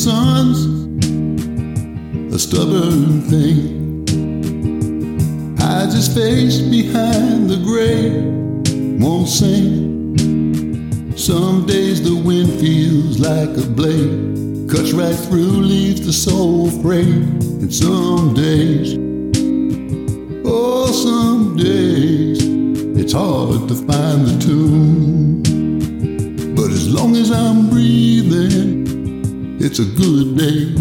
sun's a stubborn thing. Hides his face behind the gray, won't sing. Some days the wind feels like a blade, cuts right through, leaves the soul frayed. And some days, oh some days, it's hard to find the tune. But as long as I'm breathing, it's a good day.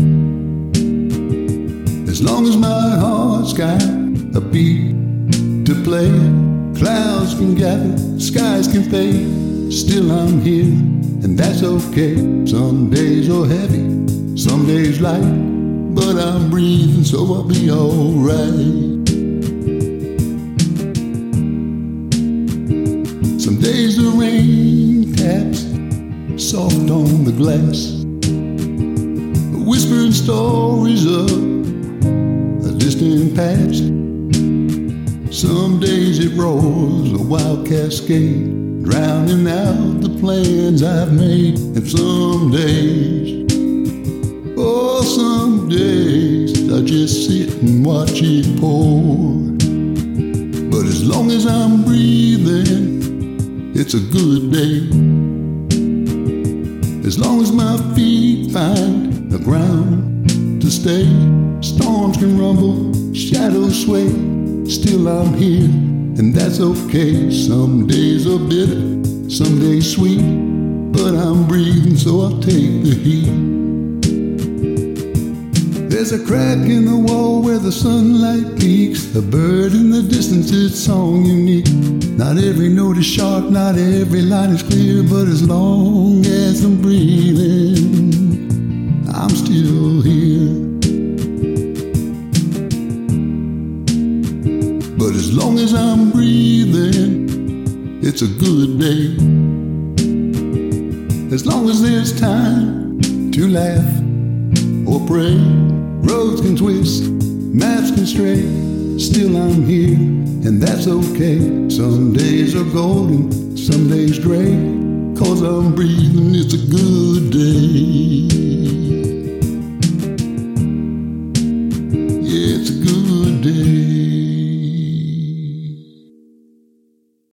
As long as my heart's got a beat to play, clouds can gather, skies can fade, still I'm here, and that's okay. Some days are heavy, some days light, but I'm breathing, so I'll be alright. Some days the rain taps soft on the glass, whispering stories of a distant past. Some days it roars a wild cascade, drowning out the plans I've made. And some days, oh some days, I just sit and watch it pour. But as long as I'm breathing, it's a good day. As long as my feet find the ground to stay, storms can rumble, shadows sway, still I'm here, and that's okay. Some days are bitter, some days sweet, but I'm breathing, so I'll take the heat. There's a crack in the wall where the sunlight peeks, a bird in the distance, its song unique. Not every note is sharp, not every line is clear, but as long as I'm breathing, I'm still here. But as long as I'm breathing, it's a good day. As long as there's time to laugh or pray, roads can twist, maps can stray, still I'm here, and that's okay. Some days are golden, some days gray, 'cause I'm breathing, it's a good day.